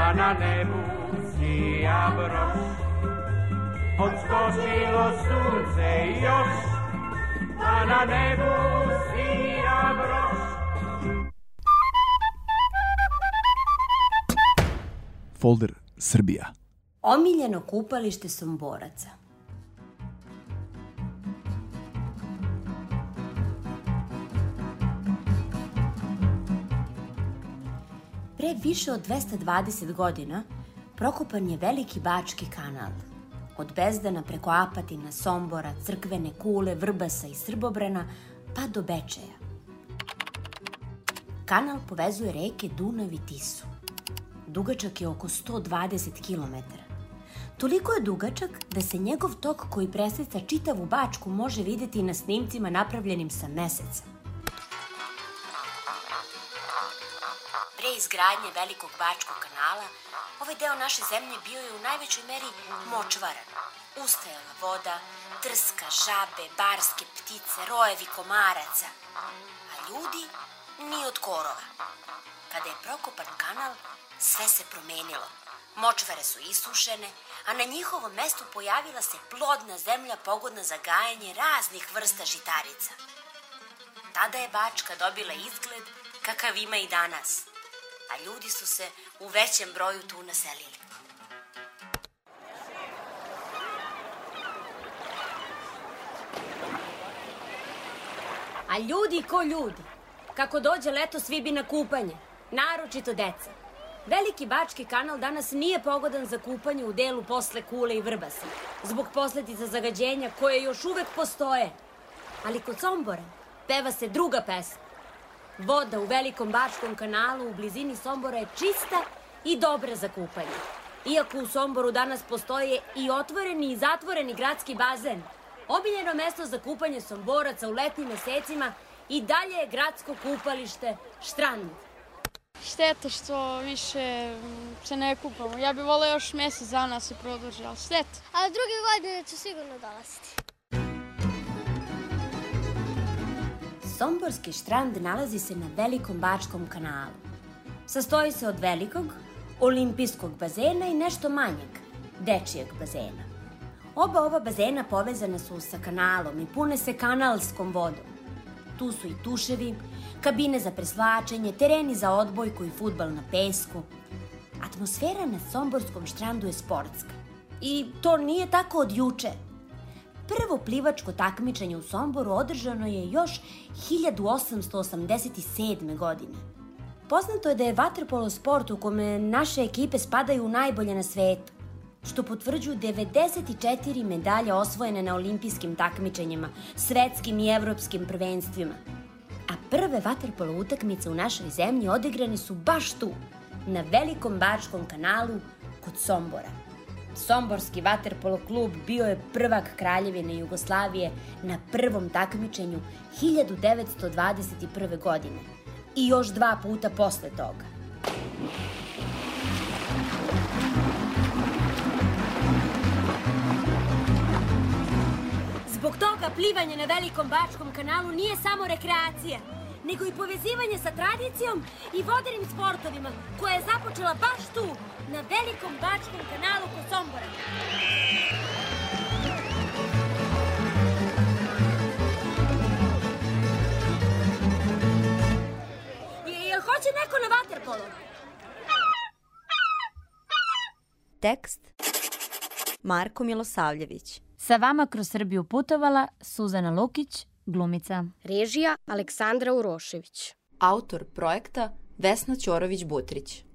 pa na nebu sija broš. Odskočilo sunce još, pa na nebu sija broš. Folder Srbija. Omiljeno kupalište Somboraca. Pre više od 220 godina prokopan je Veliki Bački kanal. Od Bezdana preko Apatina, Sombora, Crkvene Kule, Vrbasa i Srbobrana pa do Bečeja. Kanal povezuje reke Dunav i Tisu. Dugačak je oko 120 km. Toliko je dugačak da se njegov tok koji presjeca čitavu Bačku može vidjeti na snimcima napravljenim sa Meseca. Pre izgradnje Velikog Bačkog kanala, ovaj deo naše zemlje bio je u najvećoj meri močvaran. Ustajala voda, trska, žabe, barske ptice, rojevi komaraca, a ljudi ni od korova. Kada je prokopan kanal, sve se promenilo. Močvare su isušene, a na njihovom mestu pojavila se plodna zemlja pogodna za gajanje raznih vrsta žitarica. Tada je Bačka dobila izgled kakav ima i danas, a ljudi su se u većem broju tu naselili. A ljudi ko ljudi. Kako dođe leto, svi bi na kupanje, naročito deca. Veliki Bački kanal danas nije pogodan za kupanje u delu posle Kule i Vrbasa, zbog posledica zagađenja koje još uvek postoje. Ali kod Sombora peva se druga pesma. Voda u Velikom Bačkom kanalu u blizini Sombora je čista i dobra za kupanje. Iako u Somboru danas postoje i otvoreni i zatvoreni gradski bazen, omiljeno mesto za kupanje Somboraca u letnjim mesecima i dalje je gradsko kupalište Štrand. Šteta što više se ne kupamo. Ja bih volila još mesec dana se produži, ali šteta. Ali druge godine ću sigurno dolaziti. Somborski Štrand nalazi se na Velikom Bačkom kanalu. Sastoji se od velikog, olimpijskog bazena i nešto manjeg, dečijeg bazena. Oba ova bazena povezana su sa kanalom i pune se kanalskom vodom. Tu su i tuševi, kabine za preslačenje, tereni za odbojku i fudbal na pesku. Atmosfera na Somborskom Štrandu je sportska. I to nije tako od juče. Prvo plivačko takmičenje u Somboru održano je još 1887. godine. Poznato je da je vaterpolo sport u kome naše ekipe spadaju u najbolje na svetu, što potvrđuju 94 medalje osvojene na olimpijskim takmičenjima, svetskim i evropskim prvenstvima. A prve vaterpolo utakmice u našoj zemlji odigrane su baš tu, na Velikom Bačkom kanalu kod Sombora. Somborski vaterpolo klub bio je prvak Kraljevine Jugoslavije na prvom takmičenju 1921. godine i još 2 puta posle toga. Zbog toga plivanje na Velikom Bačkom kanalu nije samo rekreacija, nego i povezivanje sa tradicijom i vodenim sportovima koja je započela baš tu, na Velikom Bačkom kanalu kod Sombora. Jel hoće neko na vaterpolo? Tekst Marko Milosavljević. Sa vama kroz Srbiju putovala Suzana Lukić, glumica. Režija Aleksandra Urošević. Autor projekta Vesna Ćorović-Butrić.